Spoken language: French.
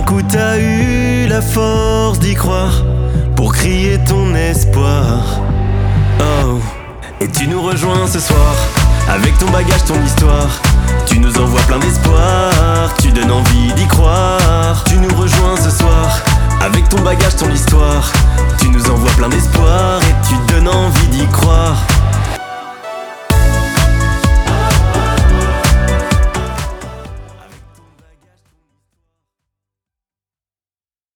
coup t'as eu la force d'y croire pour crier ton espoir. Oh, et tu nous rejoins ce soir avec ton bagage, ton histoire. Tu nous envoies plein d'espoir, tu donnes envie